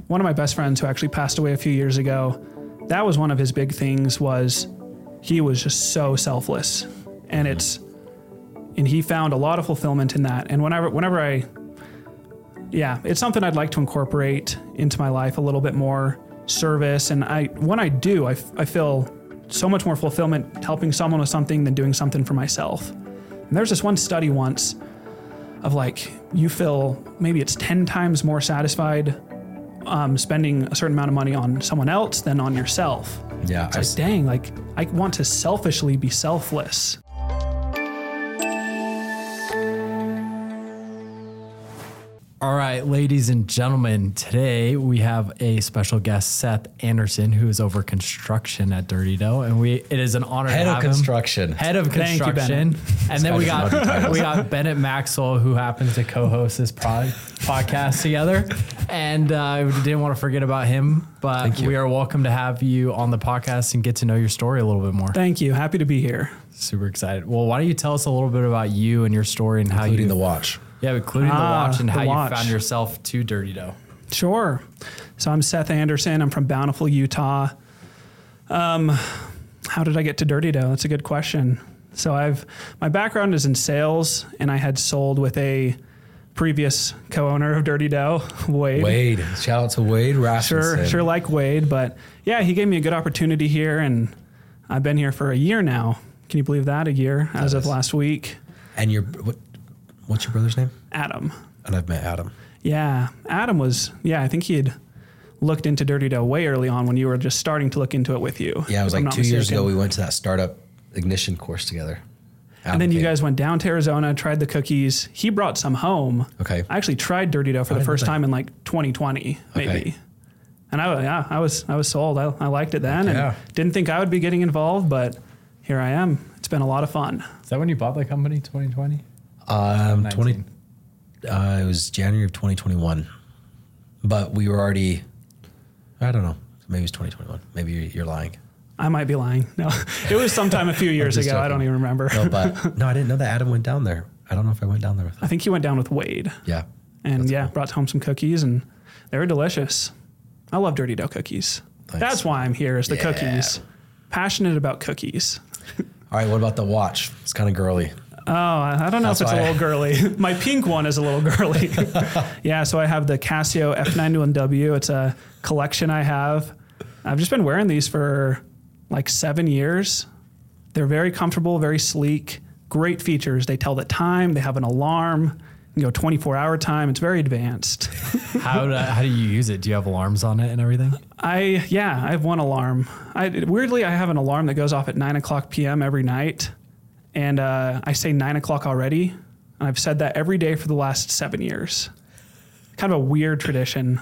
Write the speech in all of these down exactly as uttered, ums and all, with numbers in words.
one of my best friends who actually passed away a few years ago, that was one of his big things was he was just so selfless. And it's, and he found a lot of fulfillment in that. And whenever, whenever I, yeah, it's something I'd like to incorporate into my life a little bit more, service. And I, when I do, I, I feel so much more fulfillment helping someone with something than doing something for myself. And there's this one study once of like, you feel maybe it's ten times more satisfied um, spending a certain amount of money on someone else than on yourself. Yeah. It's like, dang, like I want to selfishly be selfless. All right, ladies and gentlemen, today we have a special guest, Seth Anderson, who is over construction at Dirty Dough, and we it is an honor Head to of have construction. him. Head of Thank you, construction. Bennett. And then we got we got Bennett Maxwell, who happens to co-host this pod, podcast together. And uh, we didn't want to forget about him, but we are welcome to have you on the podcast and get to know your story a little bit more. Thank you. Happy to be here. Super excited. Well, why don't you tell us a little bit about you and your story and how you Including the watch. Yeah, including Ah, the watch and the how watch. you found yourself to Dirty Dough. Sure. So I'm Seth Anderson. I'm from Bountiful, Utah. Um, how did I get to Dirty Dough? That's a good question. So I've my background is in sales, and I had sold with a previous co-owner of Dirty Dough, Wade. Wade. Shout out to Wade Rasmussen. Sure, sure, like Wade, but yeah, he gave me a good opportunity here, and I've been here for a year now. Can you believe that? A year as of last week. And your what? What's your brother's name? Adam. And I've met Adam. Yeah, Adam was. Yeah, I think he had looked into Dirty Dough way early on when you were just starting to look into it with you. Yeah, it was if I'm like not two years mistaken. ago. We went to that startup ignition course together. Adam And then you came. guys went down to Arizona, tried the cookies. He brought some home. Okay. I actually tried Dirty Dough for the didn't first know that. time in like twenty twenty, maybe. Okay. And I, yeah, I was, I was sold. I, I liked it then, Yeah. and didn't think I would be getting involved, but here I am. It's been a lot of fun. Is that when you bought the company, twenty twenty? Um, nineteen. twenty. Uh, it was January of twenty twenty-one, but we were already. I don't know. Maybe it was twenty twenty-one. Maybe you're, you're lying. I might be lying. No, it was sometime a few years just ago. I joking. don't even remember. No, but no, I didn't know that Adam went down there. I don't know if I went down there with him. I think he went down with Wade, Yeah. and That's yeah, cool. brought home some cookies, and they were delicious. I love Dirty Dough cookies. Nice. That's why I'm here. Is the Yeah. cookies. Passionate about cookies. All right. What about the watch? It's kind of girly. Oh, I I don't know That's if it's a why I- little girly. My pink one is a little girly. Yeah, so I have the Casio F ninety-one W. It's a collection I have. I've just been wearing these for like seven years. They're very comfortable, very sleek, great features. They tell the time. They have an alarm. You can go twenty-four hour time. It's very advanced. How do, how do you use it? Do you have alarms on it and everything? I, yeah, I have one alarm. I, weirdly, I have an alarm that goes off at nine o'clock p m every night. And uh, I say nine o'clock already. And I've said that every day for the last seven years. Kind of a weird tradition.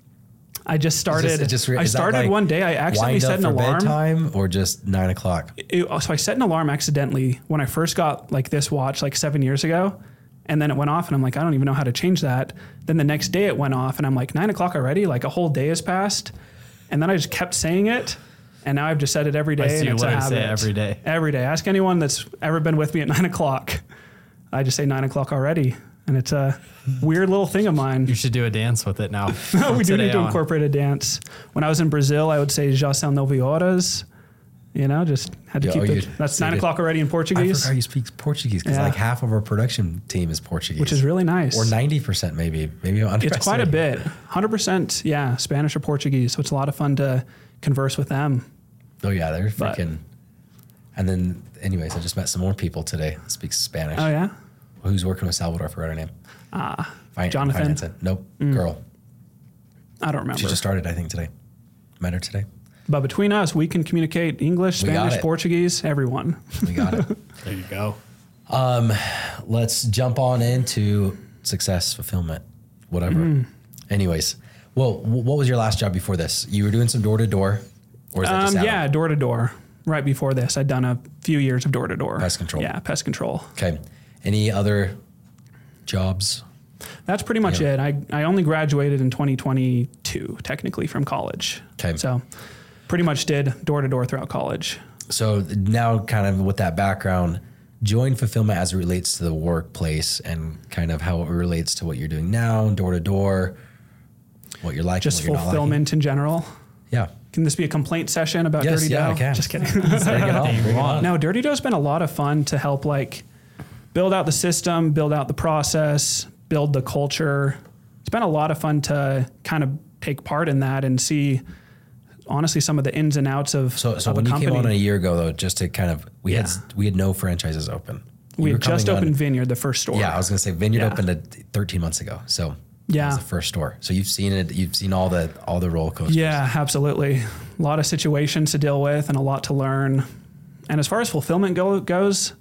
I just started. It just re- I is that started like one day. I accidentally wind up set an for alarm. bedtime or just nine o'clock. It- so I set an alarm accidentally when I first got like this watch like seven years ago. And then it went off and I'm like, I don't even know how to change that. Then the next day it went off and I'm like, nine o'clock already? Like a whole day has passed. And then I just kept saying it. And now I've just said it every day. I see and you it's a literally habit. say it every day. Every day. Ask anyone that's ever been with me at nine o'clock. I just say nine o'clock already. And it's a weird little thing of mine. You should do a dance with it now. we from do today need to on. incorporate a dance. When I was in Brazil, I would say Já são nove horas. You know, just had to Yeah, keep oh, it. you- That's so nine you- o'clock already in I Portuguese, forgot you speak Portuguese because Yeah. like half of our production team is Portuguese. which is really nice. Or ninety percent maybe. Maybe I'm It's quite a underestimating. bit. one hundred percent, yeah, Spanish or Portuguese. So it's a lot of fun to converse with them. Oh yeah, they're But- freaking. And then, anyways, I just met some more people today that speak Spanish. Oh, yeah? Who's working with Salvador? I forgot her name. Ah, Fin- Jonathan? Mm. financing. Nope, girl. I don't remember. She just started, I think, today. Met her today. But between us, we can communicate English, We got Spanish, it. Portuguese, everyone. We got it. There you go. Let's jump on into success, fulfillment, whatever. Mm-hmm. Anyways, well, wh- what was your last job before this? You were doing some door to door, or is that just Um, out yeah, of- door to door. Right before this, I'd done a few years of door to door. Pest control. Yeah, pest control. Okay. Any other jobs? That's pretty much Yeah. it. I, I only graduated in twenty twenty-two, technically, from college. Okay. So pretty much did door to door throughout college. So now, kind of with that background, join fulfillment as it relates to the workplace and kind of how it relates to what you're doing now, door to door. what you're liking, just what you're not liking. fulfillment in general. Yeah. Can this be a complaint session about Yes, Dirty yeah, Dough? I can. Just kidding. Bring it on, bring it on. No, Dirty Dough's been a lot of fun to help like build out the system, build out the process, build the culture. It's been a lot of fun to kind of take part in that and see, honestly, some of the ins and outs of, So, so of when a you company. came on a year ago, though, just to kind of, we Yeah. had we had no franchises open. You we were had just coming on- opened Vineyard, the first store. Yeah, I was going to say Vineyard Yeah. opened at thirteen months ago. So Yeah. that was the first store. So you've seen it. You've seen all the all the roller coasters. Yeah, absolutely. A lot of situations to deal with and a lot to learn. And as far as fulfillment go, goes,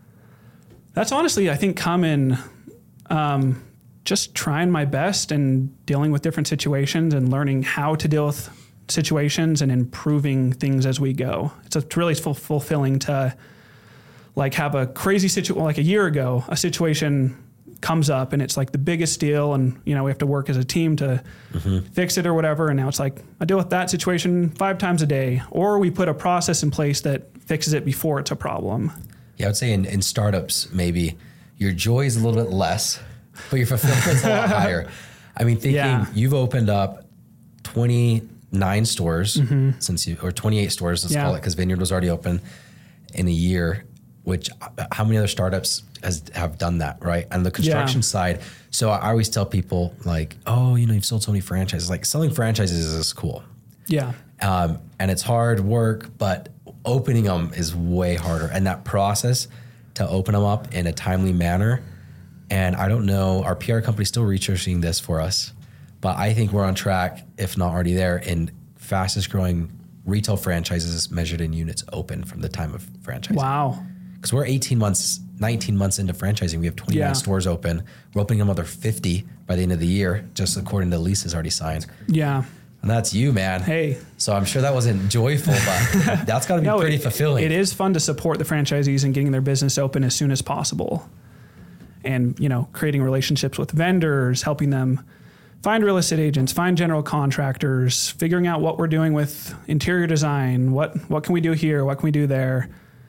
that's honestly, I think, come in um, just trying my best and dealing with different situations and learning how to deal with situations and improving things as we go. It's a, really ful- fulfilling to like have a crazy situation. Like a year ago, a situation comes up and it's like the biggest deal, and you know we have to work as a team to mm-hmm. fix it or whatever. And now it's like I deal with that situation five times a day, or we put a process in place that fixes it before it's a problem. Yeah, I would say in, in startups, maybe your joy is a little bit less, but your fulfillment's a lot higher. I mean, thinking Yeah. you've opened up twenty-nine stores mm-hmm. since you, or twenty-eight stores, let's Yeah. call it, because Vineyard was already open in a year. Which uh, how many other startups has have done that, right? On the construction Yeah. side. So I always tell people like, oh, you know, you've sold so many franchises. Like selling franchises is cool. Yeah. Um, and it's hard work, but opening them is way harder. And that process to open them up in a timely manner. And I don't know, our P R company's still researching this for us, but I think we're on track, if not already there, in fastest growing retail franchises measured in units open from the time of franchising. Wow. Because we're eighteen months, nineteen months into franchising. We have twenty-nine Yeah. stores open. We're opening another fifty by the end of the year, just according to leases already signed. Yeah. And that's you, man. Hey. So I'm sure that wasn't joyful, but that's got to be No, pretty it- fulfilling. It is fun to support the franchisees and getting their business open as soon as possible. And, you know, creating relationships with vendors, helping them find real estate agents, find general contractors, figuring out what we're doing with interior design, what what can we do here, what can we do there.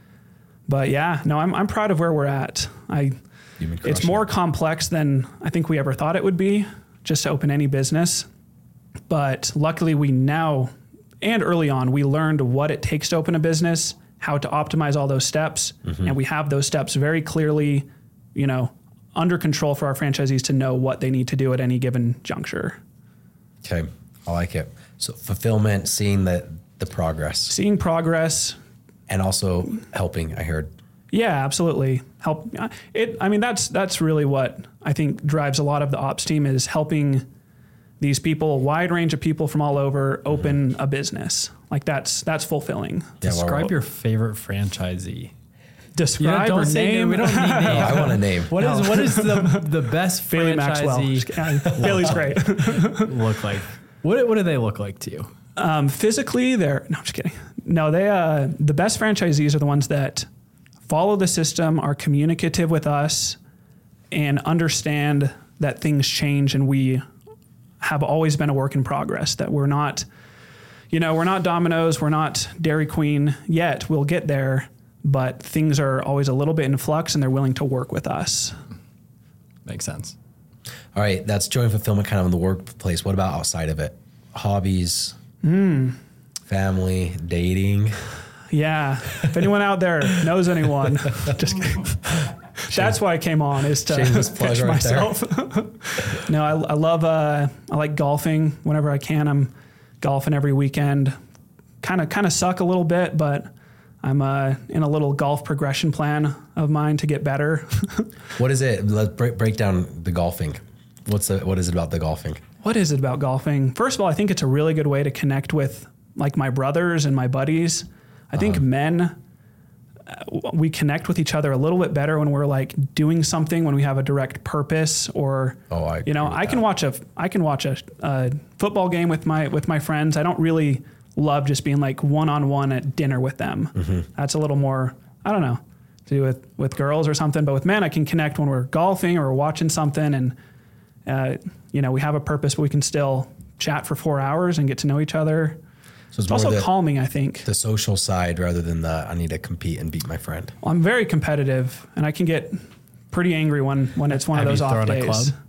But yeah, no, I'm I'm proud of where we're at. I You've been it's crushing more it. complex than I think we ever thought it would be just to open any business. But luckily we now and early on we learned what it takes to open a business, how to optimize all those steps, Mm-hmm. and we have those steps very clearly, you know, under control for our franchisees to know what they need to do at any given juncture. Okay, I like it. So fulfillment, seeing the the progress, Seeing progress, and also helping. I heard. yeah, absolutely. Help it. I mean, that's that's really what I think drives a lot of the ops team is helping these people, a wide range of people from all over, open mm-hmm. a business. Like that's that's fulfilling. Yeah, well, Describe well, your favorite franchisee. Describe don't or say name. name. We don't need names. No, I want a name. What is what is the the best Bailey Maxwell. franchisee Bailey's great. look like? What what do they look like to you? Um, physically, they're no, I'm just kidding. No, they uh, the best franchisees are the ones that follow the system, are communicative with us, and understand that things change, and we have always been a work in progress. That we're not, you know, we're not Domino's, we're not Dairy Queen yet. We'll get there, but things are always a little bit in flux, and they're willing to work with us. Makes sense. All right, that's joy and fulfillment kind of in the workplace. What about outside of it? Hobbies, Mm. family, dating. Yeah. If anyone out there knows anyone, just kidding. That's why I came on is to Shameless plug pitch right myself. No, I, I love, uh, I like golfing whenever I can. I'm golfing every weekend. Kind of, kind of suck a little bit, but I'm uh, in a little golf progression plan of mine to get better. What is it? Let's break, break down the golfing. What's the, what is it about the golfing? What is it about golfing? First of all, I think it's a really good way to connect with like my brothers and my buddies. I think Uh-huh. men, uh, we connect with each other a little bit better when we're like doing something, when we have a direct purpose, or Oh, I you know, agree with I can that. watch a I can watch a, a football game with my with my friends. I don't really love just being like one on one at dinner with them. Mm-hmm. That's a little more, I don't know, to do with with girls or something. But with men, I can connect when we're golfing or watching something, and uh, you know, we have a purpose, but we can still chat for four hours and get to know each other. So it's It's also more the, calming, I think. the social side rather than the I need to compete and beat my friend. Well, I'm very competitive, and I can get pretty angry when, when it's one Have of those you off thrown a days. club?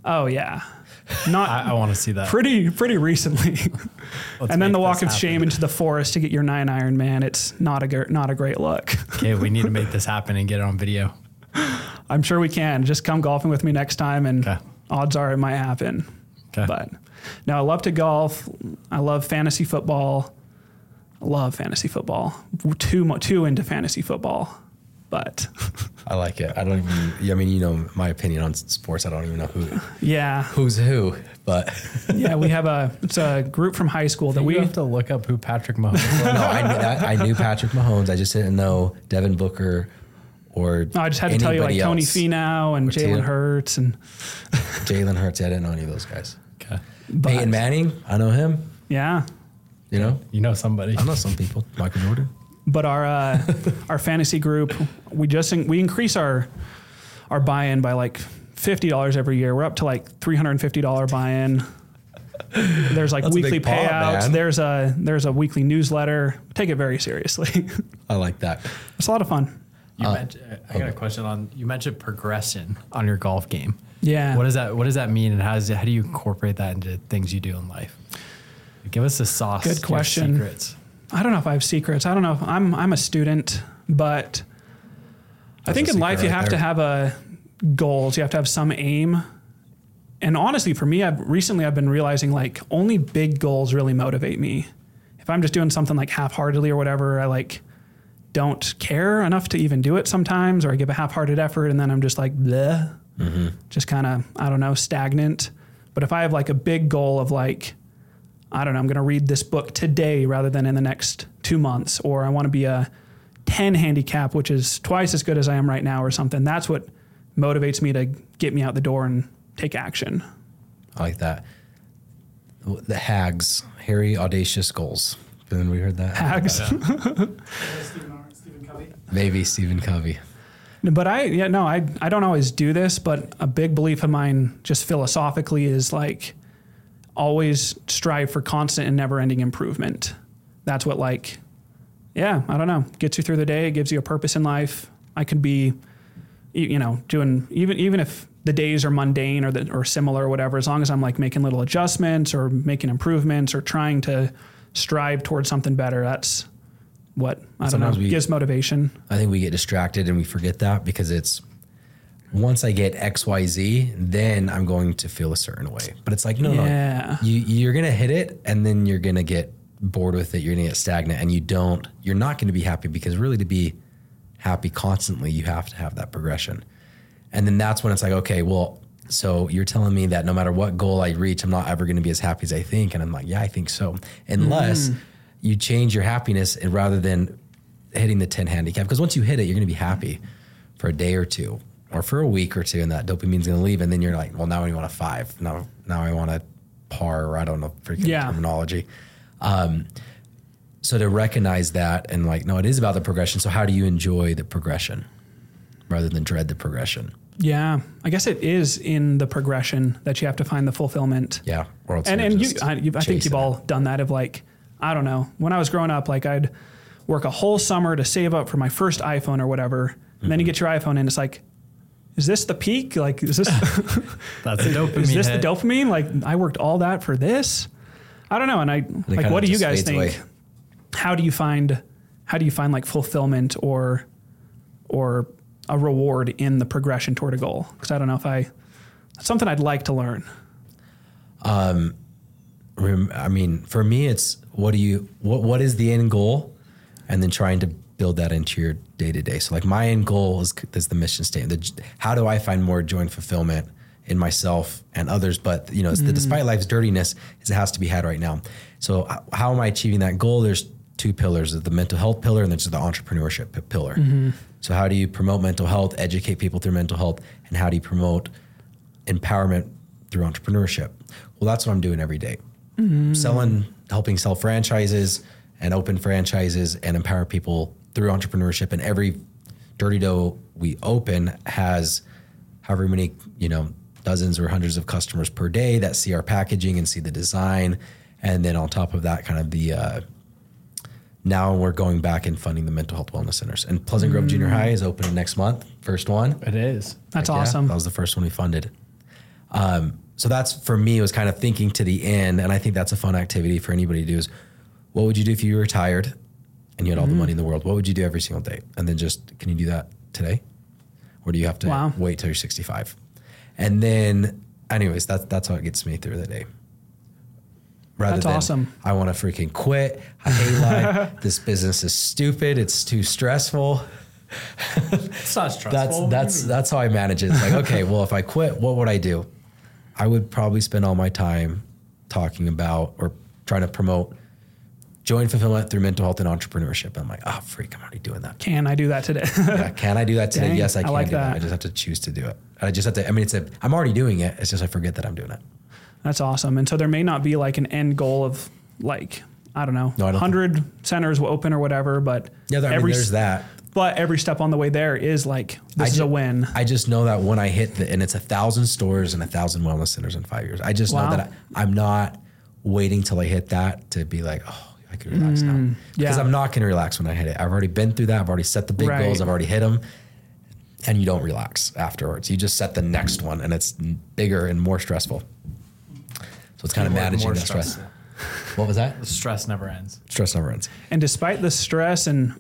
Oh yeah. Not I, I want to see that. pretty pretty recently. And then make the walk this of happen. shame into the forest to get your nine iron, man. It's not a gr- not a great look. Okay, we need to make this happen and get it on video. I'm sure we can. Just come golfing with me next time, and Okay. odds are it might happen. Okay. But no, I love to golf. I love fantasy football. I love fantasy football. Too mu- too into fantasy football, but I like it. I don't even. I mean, you know, my opinion on sports. I don't even know who yeah, who's who. But yeah. We have a it's a group from high school that we we have to look up who Patrick Mahomes was. no, I knew that. I knew Patrick Mahomes. I just didn't know Devin Booker or. I just had to tell you like anybody Tony else. Finau and Or Jalen Taylor. Hurts and Jalen Hurts. I didn't know any of those guys. Okay. but, Peyton Manning. I know him. yeah. You know, You know somebody. I know some people. Michael Jordan. But our uh, our fantasy group, we just we increase our our buy-in by like fifty dollars every year. We're up to like three hundred and fifty dollar buy-in. There's like That's a weekly big pot, payouts. man. There's a there's a weekly newsletter. Take it very seriously. I like that. It's a lot of fun. You Uh, mentioned, I got a question on. You mentioned progression on your golf game. Yeah. What does that What does that mean, and how does it, how do you incorporate that into things you do in life? Give us the sauce. Good your question. Secrets. I don't know if I have secrets. I don't know if I'm I'm a student, but I That's think a in life secret you right have to there. have a goals. You have to have some aim. And honestly, for me, I've recently I've been realizing like only big goals really motivate me. If I'm just doing something like half-heartedly or whatever, I like don't care enough to even do it sometimes, or I give a half-hearted effort and then I'm just like bleh, Mm-hmm. just kind of I don't know, stagnant. But if I have like a big goal of like I don't know, I'm going to read this book today rather than in the next two months, or I want to be a ten handicap, which is twice as good as I am right now or something. That's what motivates me to get me out the door and take action. I like that. The Hags, hairy, audacious goals. Then we heard that. Hags. Maybe Stephen Covey. But I, yeah, no, I, I don't always do this, but a big belief of mine just philosophically is like always strive for constant and never ending improvement. That's what like, yeah, I don't know, gets you through the day, gives you a purpose in life. I could be, you you know, doing, even, even if the days are mundane or the, or similar or whatever, as long as I'm like making little adjustments or making improvements or trying to strive towards something better, that's what, I don't know, Sometimes we- gives motivation. I think we get distracted and we forget that because it's once I get X, Y, Z, then I'm going to feel a certain way. But it's like, no, Yeah. no, you, you're going to hit it and then you're going to get bored with it. You're going to get stagnant and you don't, you're not going to be happy because really to be happy constantly, you have to have that progression. And then that's when it's like, okay, well, so you're telling me that no matter what goal I reach, I'm not ever going to be as happy as I think. And I'm like, yeah, I think so. Unless Mm. you change your happiness and rather than hitting the ten handicap, because once you hit it, you're going to be happy for a day or two or for a week or two, and that dopamine's going to leave. And then you're like, well, now I want a five. Now, now I want a par, or I don't know freaking Yeah. terminology. Um, so to recognize that and like, no, it is about the progression. So how do you enjoy the progression rather than dread the progression? Yeah, I guess it is in the progression that you have to find the fulfillment. Yeah. Or else And you're and you, just I, you, I think chasing you've all it. done that of like, I don't know, when I was growing up, like I'd work a whole summer to save up for my first iPhone or whatever. And then you get your iPhone and it's like, is this the peak? Like, is this, That's the dopamine. is this the hit. dopamine? Like I worked all that for this? I don't know. And I, like, kinda what do you just guys fades think? away. How do you find, how do you find like fulfillment or, or a reward in the progression toward a goal? Because I don't know if I, that's something I'd like to learn. Rem- I mean, for me, it's what do you what what is the end goal, and then trying to build that into your day to day. So, like my end goal is is the mission statement. The, how do I find more joy and fulfillment in myself and others? But you know, it's the despite life's dirtiness, is it has to be had right now. So, h- how am I achieving that goal? There's two pillars: there's the mental health pillar, and there's the entrepreneurship p- pillar. So, how do you promote mental health, educate people through mental health, and how do you promote empowerment through entrepreneurship? Well, that's what I'm doing every day. Selling, helping sell franchises and open franchises and empower people through entrepreneurship. And every Dirty Dough we open has however many, you know, dozens or hundreds of customers per day that see our packaging and see the design. And then on top of that, kind of the, uh, now we're going back and funding the mental health wellness centers. And Pleasant Grove Junior High is opening next month, first one. It is. That's Heck yeah, awesome. that was the first one we funded. Um, so that's for me, it was kind of thinking to the end. And I think that's a fun activity for anybody to do is what would you do if you were retired and you had all mm-hmm. the money in the world? What would you do every single day? And then just, can you do that today? Or do you have to wow. wait till you're sixty-five? And then anyways, that's, that's how it gets me through the day. Rather that's than, awesome. I want to freaking quit. I hate life. This business is stupid. It's too stressful. It's not stressful. That's that's that's how I manage it. It's like, okay, well, if I quit, what would I do? I would probably spend all my time talking about or trying to promote joy and fulfillment through mental health and entrepreneurship. I'm like, oh, freak, I'm already doing that. Can I do that today? Yeah, can I do that today? Dang, yes, I can I like do that. that. I just have to choose to do it. I just have to, I mean, it's a, I'm already doing it. It's just I forget that I'm doing it. That's awesome. And so there may not be like an end goal of like, I don't know, no, I don't one hundred think. Centers will open or whatever, but yeah, there, I every, mean, there's that. But every step on the way there is like, this I is ju- a win. I just know that when I hit the, and it's a thousand stores and a thousand wellness centers in five years. I just wow. know that I, I'm not waiting till I hit that to be like, oh, I can relax mm, now. Because yeah. I'm not going to relax when I hit it. I've already been through that. I've already set the big right. goals. I've already hit them. And you don't relax afterwards. You just set the next one and it's bigger and more stressful. So it's kind of managing that stress. What was that? The stress never ends. Stress never ends. And despite the stress and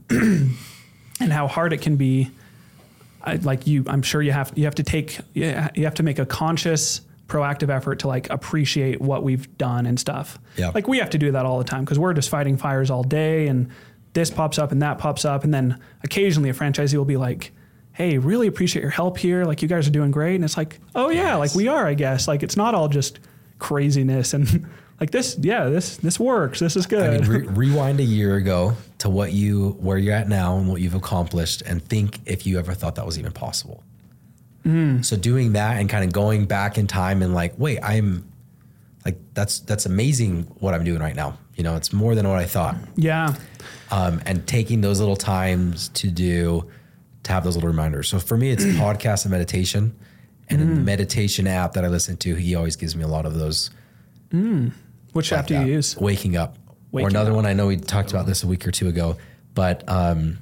and how hard it can be, I, like you, I'm sure you have you have to take you have to make a conscious, proactive effort to like appreciate what we've done and stuff. Yeah. Like we have to do that all the time because we're just fighting fires all day, and this pops up and that pops up, and then occasionally a franchisee will be like, hey, really appreciate your help here. Like you guys are doing great. And it's like, oh yeah, yes. like we are, I guess. Like it's not all just craziness and like this, yeah, this, this works. This is good. I mean, re- rewind a year ago to what you, where you're at now and what you've accomplished and think if you ever thought that was even possible. Mm. So doing that and kind of going back in time and like, wait, I'm like, that's, that's amazing what I'm doing right now. You know, it's more than what I thought. Yeah. Um, and taking those little times to do, to have those little reminders. So for me, it's podcast and meditation. And mm. in the meditation app that I listen to, he always gives me a lot of those. Mm. Which like app do you use? Waking Up. Waking or another up. one, I know we talked about this a week or two ago, but um,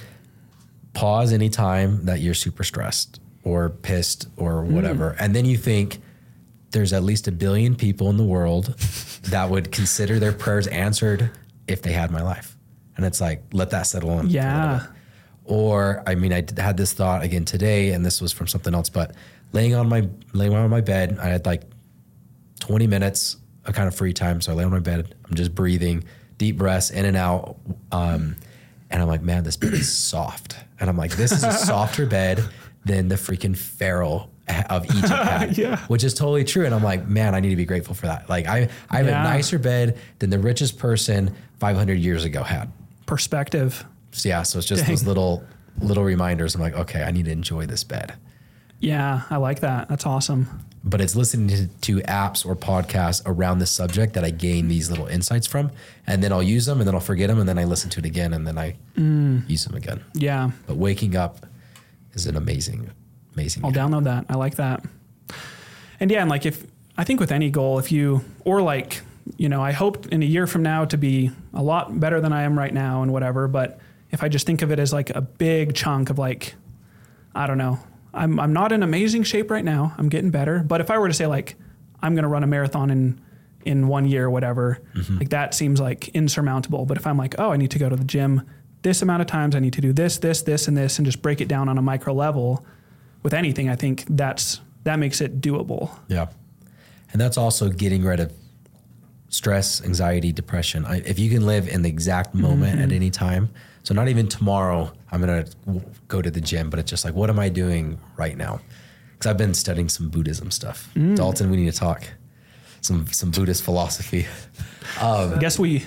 pause anytime that you're super stressed or pissed or whatever. Mm. And then you think there's at least a billion people in the world that would consider their prayers answered if they had my life. And it's like, let that settle in. Yeah. Or, I mean, I had this thought again today, and this was from something else, but laying on my laying on my bed, I had like twenty minutes of kind of free time. So I lay on my bed, I'm just breathing, deep breaths in and out. Um, and I'm like, man, this bed is soft. And I'm like, this is a softer bed than the freaking Pharaoh of Egypt had, yeah. which is totally true. And I'm like, man, I need to be grateful for that. Like I, I have yeah. a nicer bed than the richest person five hundred years ago had. Perspective. So yeah, so it's just Dang. those little little reminders. I'm like, okay, I need to enjoy this bed. Yeah, I like that. That's awesome. But it's listening to, to apps or podcasts around this subject that I gain these little insights from, and then I'll use them, and then I'll forget them, and then I listen to it again, and then I mm. use them again. Yeah. But Waking Up is an amazing, amazing. I'll app. download that. I like that. And yeah, and like if I think with any goal, if you or like you know, I hope in a year from now to be a lot better than I am right now and whatever, but if I just think of it as like a big chunk of like, I don't know, I'm I'm not in amazing shape right now. I'm getting better. But if I were to say like, I'm going to run a marathon in, in one year or whatever, mm-hmm. like that seems like insurmountable. But if I'm like, oh, I need to go to the gym this amount of times, I need to do this, this, this, and this, and just break it down on a micro level with anything, I think that's, that makes it doable. Yeah. And that's also getting rid of stress, anxiety, depression. I, if you can live in the exact moment mm-hmm. at any time, so not even tomorrow, I'm going to go to the gym, but it's just like, what am I doing right now? Because I've been studying some Buddhism stuff. Mm. Dalton, we need to talk. Some some Buddhist philosophy. Um, I guess we...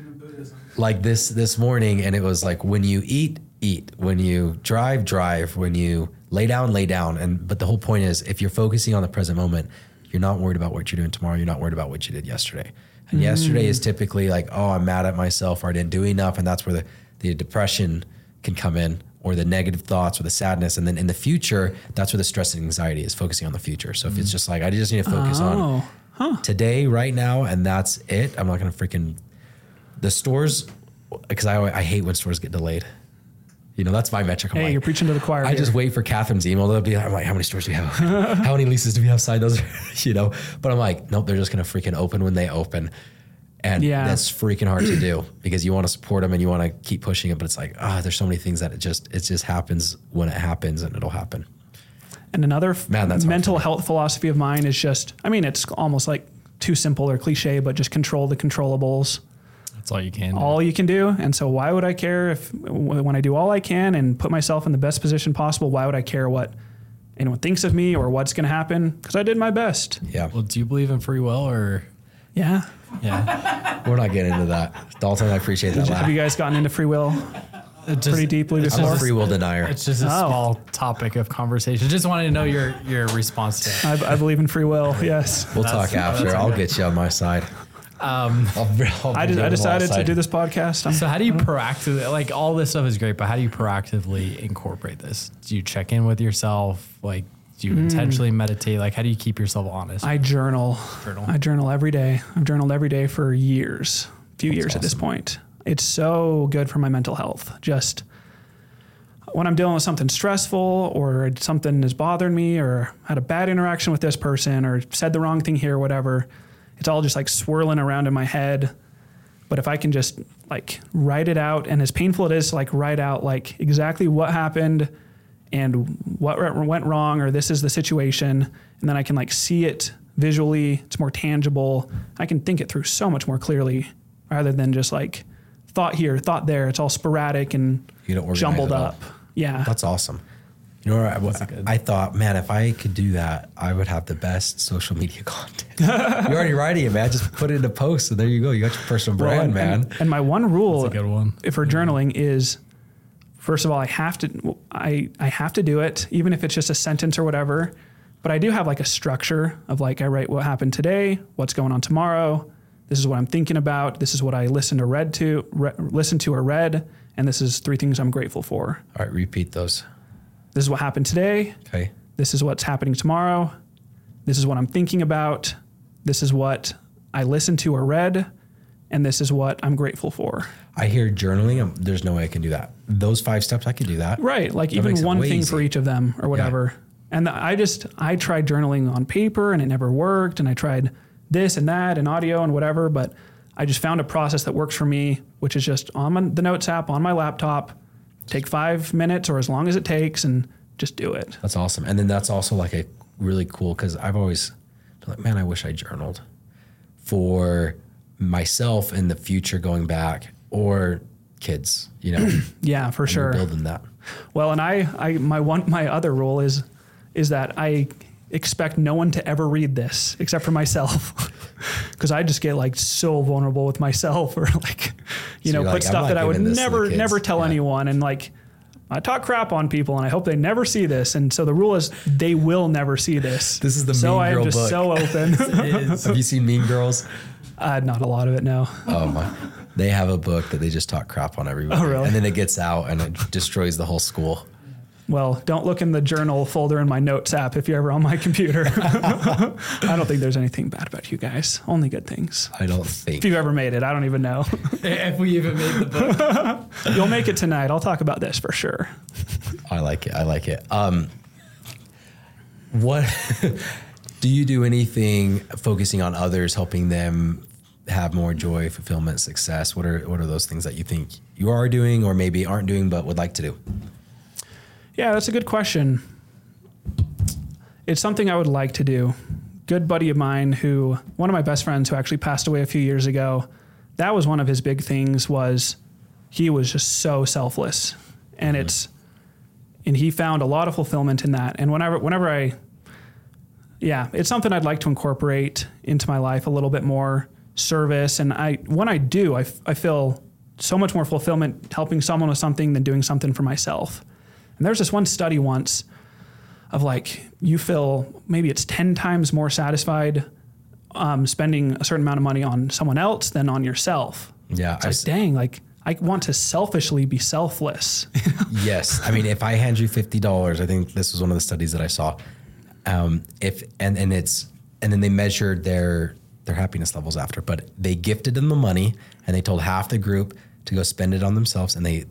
Like this this morning, and it was like, when you eat, eat. When you drive, drive. When you lay down, lay down. And But the whole point is, if you're focusing on the present moment, you're not worried about what you're doing tomorrow. You're not worried about what you did yesterday. And mm. yesterday is typically like, oh, I'm mad at myself, or I didn't do enough, and that's where the the depression can come in, or the negative thoughts, or the sadness. And then in the future, that's where the stress and anxiety is, focusing on the future. So if it's just like, I just need to focus oh. on huh. today, right now, and that's it. I'm not going to freaking, the stores, because I, I hate when stores get delayed. You know, that's my metric. I'm Hey, like, you're preaching to the choir. I here. just wait for Catherine's email. They'll be like, I'm like, how many stores do we have? How many leases do we have signed? Those, you know, but I'm like, nope, they're just going to freaking open when they open. And Yeah. that's freaking hard to do because you want to support them and you want to keep pushing it. But it's like, ah, oh, there's so many things that it just, it just happens when it happens and it'll happen. And another f- Man, that's hard mental for me. health philosophy of mine is just, I mean, it's almost like too simple or cliche, but just control the controllables. That's all you can do. All you can do. And so why would I care if when I do all I can and put myself in the best position possible, why would I care what anyone thinks of me or what's going to happen? Because I did my best. Yeah. Well, do you believe in free will or? Yeah. Yeah. We're not getting into that. Dalton, I appreciate that. Have you guys gotten into free will It just- pretty deeply it's I'm before? a free will denier. It's just a Oh. small topic of conversation. Just wanted to know your your response to it. I, I believe in free will. Yes. We'll That's- talk after. that's I'll okay. get you on my side. Um, I'll, I'll I, be just, I on the decided to side. do this podcast. I'm, so how do you proactively, like all this stuff is great, but how do you proactively incorporate this? Do you check in with yourself? Like, do you intentionally meditate? Like, how do you keep yourself honest? I journal. Journal. I journal every day. I've journaled every day for years, a few years at this point. It's so good for my mental health. Just when I'm dealing with something stressful or something is bothering me or had a bad interaction with this person or said the wrong thing here, whatever, it's all just like swirling around in my head. But if I can just like write it out, and as painful it is to like write out like exactly what happened and what went wrong, or this is the situation, and then I can like see it visually, it's more tangible. I can think it through so much more clearly rather than just like thought here, thought there. It's all sporadic and You don't organize jumbled it all. up. Yeah. That's awesome. You know, I, I thought, man, if I could do that, I would have the best social media content. You're already writing it, man. Just put it in a post, and there you go. You got your personal Well, brand, and, man. And, and my one rule That's a good one. for journaling is, first of all, I have to, I, I have to do it, even if it's just a sentence or whatever. But I do have like a structure of like, I write what happened today, what's going on tomorrow. This is what I'm thinking about. This is what I listened or read to, re- listened to or read. And this is three things I'm grateful for. All right, repeat those. This is what happened today. Okay. This is what's happening tomorrow. This is what I'm thinking about. This is what I listened to or read. And this is what I'm grateful for. I hear journaling. Um, there's no way I can do that. Those five steps, I could do that. Right. Like That makes even it one way thing easy. for each of them or whatever. And I just, I tried journaling on paper and it never worked. And I tried this and that and audio and whatever, but I just found a process that works for me, which is just on my, the Notes app on my laptop, take five minutes or as long as it takes and just do it. That's awesome. And then that's also like a really cool, because I've always been like, man, I wish I journaled for myself in the future going back, or kids, you know. Yeah, for And sure. we're building that. Well, and I, I, my one, my other rule is, is that I expect no one to ever read this except for myself. Cause I just get like so vulnerable with myself, or like, you So know, you're put like, I'm stuff not that I would giving this to the never, kids. never tell Yeah. anyone. And like, I talk crap on people and I hope they never see this. And so the rule is they will never see this. This is the so Mean I am Girl just book. so open. Have you seen Mean Girls? uh, not a lot of it. No. Oh my. They have a book that they just talk crap on everybody. Oh, really? And then it gets out and it destroys the whole school. Well, don't look in the journal folder in my Notes app if you're ever on my computer. I don't think there's anything bad about you guys. Only good things. I don't think. If you've ever made it, I don't even know. If we even made the book. You'll make it tonight. I'll talk about this for sure. I like it. I like it. Um, what do you do anything focusing on others, helping them have more joy, fulfillment, success? What are what are those things that you think you are doing, or maybe aren't doing but would like to do? Yeah, that's a good question. It's something I would like to do. Good buddy of mine who, one of my best friends who actually passed away a few years ago, that was one of his big things was he was just so selfless. And mm-hmm. it's, and he found a lot of fulfillment in that. And whenever, whenever I, yeah, it's something I'd like to incorporate into my life a little bit more, service. And I, when I do, I, I feel so much more fulfillment helping someone with something than doing something for myself. And there's this one study once of like, you feel maybe it's ten times more satisfied um, spending a certain amount of money on someone else than on yourself. Yeah. It's like, dang, like I want to selfishly be selfless. Yes. I mean, if I hand you fifty dollars, I think this was one of the studies that I saw. Um, if, and, and it's, and then they measured their, their happiness levels after, but they gifted them the money and they told half the group to go spend it on themselves, and they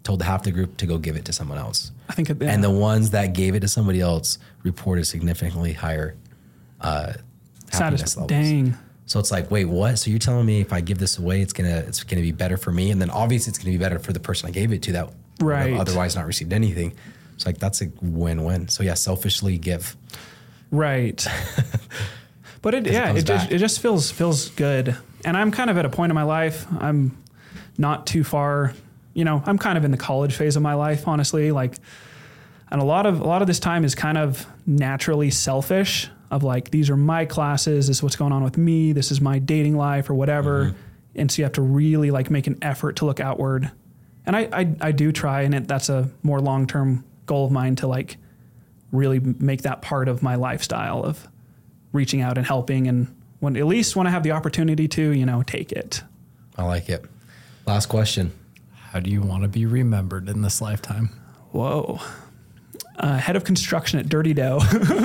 told half the group to go give it to someone else. I think, it, yeah. And the ones that gave it to somebody else reported significantly higher uh, happiness Satis- levels. Dang. So it's like, wait, what? So you're telling me if I give this away, it's gonna it's gonna be better for me, and then obviously it's gonna be better for the person I gave it to that would have Right. otherwise not received anything. It's like that's a win-win. So yeah, selfishly give. Right. But it, yeah, it it just, back. it just feels, feels good. And I'm kind of at a point in my life, I'm not too far, you know, I'm kind of in the college phase of my life, honestly. Like, and a lot of, a lot of this time is kind of naturally selfish of like, these are my classes. This is what's going on with me. This is my dating life or whatever. Mm-hmm. And so you have to really like make an effort to look outward. And I, I, I do try, and it, that's a more long-term goal of mine to like really make that part of my lifestyle of reaching out and helping, and when at least when I have the opportunity to, you know, take it. I like it. Last question. How do you want to be remembered in this lifetime? Whoa. Uh, head of construction at Dirty Dough.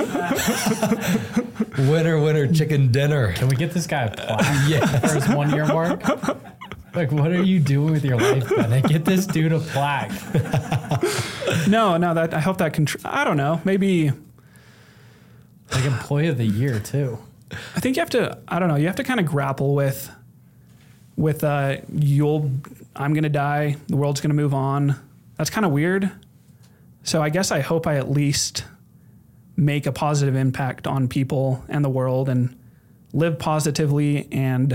Winner, winner, chicken dinner. Can we get this guy a plaque yeah. for his one year mark? Like, what are you doing with your life, Ben? Get this dude a plaque. no, no, that I hope that can, contr- I don't know, maybe like employee of the year too. I think you have to, I don't know, you have to kind of grapple with, with, uh, you'll, I'm going to die. The world's going to move on. That's kind of weird. So I guess I hope I at least make a positive impact on people and the world and live positively and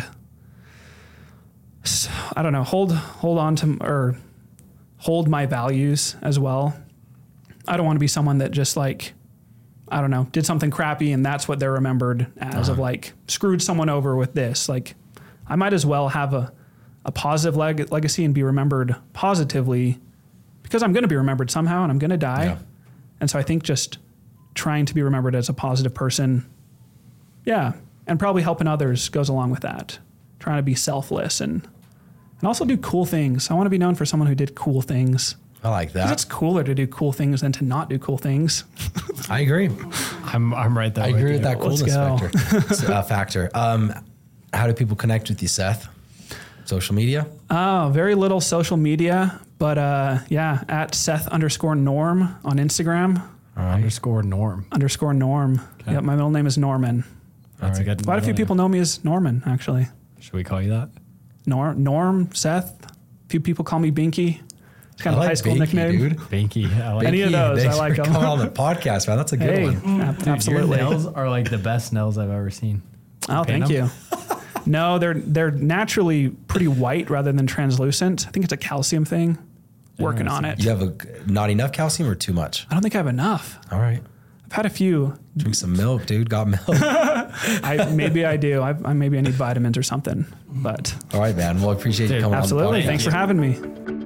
I don't know, hold, hold on to, or hold my values as well. I don't want to be someone that just like, I don't know, did something crappy and that's what they're remembered as uh-huh. of like screwed someone over with this. Like I might as well have a, a positive leg- legacy and be remembered positively because I'm going to be remembered somehow and I'm going to die. Yeah. And so I think just trying to be remembered as a positive person. Yeah. And probably helping others goes along with that. Trying to be selfless and, and also do cool things. I want to be known for someone who did cool things. I like that. It's cooler to do cool things than to not do cool things. I agree. I'm I'm right there. I agree with, with that coolness factor. uh, factor. Um, how do people connect with you, Seth? Social media? Oh, very little social media, but uh, yeah, at Seth underscore Norm on Instagram. All right. Underscore Norm. Underscore Norm. Okay. Yep, my middle name is Norman. That's right. a good. Quite a few people know me as Norman, actually. Should we call you that? Norm, Norm, Seth. A few people call me Binky. It's kind I of a like high school Binky, nickname. Dude. Binky. I like Any Binky. of those, Thanks I like for them. coming on the podcast, man. That's a good hey, one. ab- Dude, absolutely. Your nails are like the best nails I've ever seen. Oh, thank you. No, they're they're naturally pretty white rather than translucent. I think it's a calcium thing. Working on it. You have a, not enough calcium or too much? I don't think I have enough. All right. I've had a few. Drink some milk, dude. Got milk. I maybe I do. I, I maybe I need vitamins or something. But all right, man. Well, I appreciate Dude, you coming absolutely. on the podcast. Thanks for having me.